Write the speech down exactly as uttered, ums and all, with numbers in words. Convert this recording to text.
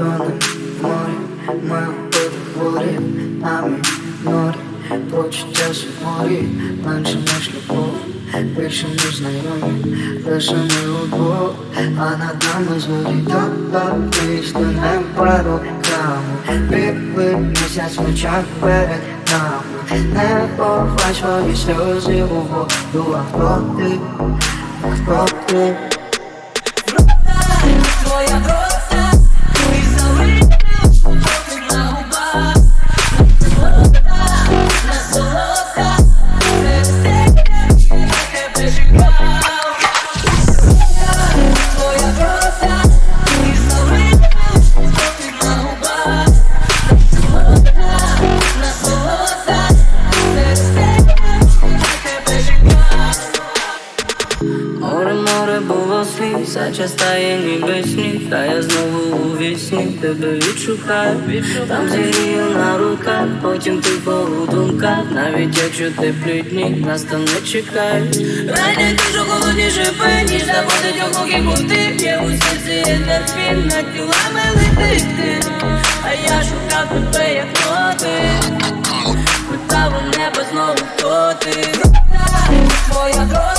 Тоне в морі, ми обидва хворі, а мій норі, почуття суморі, менше ніж любов, більше ніж знайомі, лише ми удвох, а над нами зорі доба після неба роками, білий місяць в очах перед нами, не ховай свої сльози у воду, а хто ти, а хто ти? Твоя просто, ти залишив поки на губах. Насолодка, це все, я тебе чекав. Твоя просто, ти залишив поки на губах. Насолодка, це все, я тебе чекав. Море, море було сліз, а час стає ніби сніг, а я знову у вісні тебе відшукаю. Там зірію на руках, потім ти у думках, навіть якщо теплі дні, нас там не чекають. Раді ти, що холодніше пень, ніж заходить у глухі кути. Є у серці ендорфін, над тілами летить ти, а я шукав тебе, як ноти, питав у небо знову, хто ти? Твоя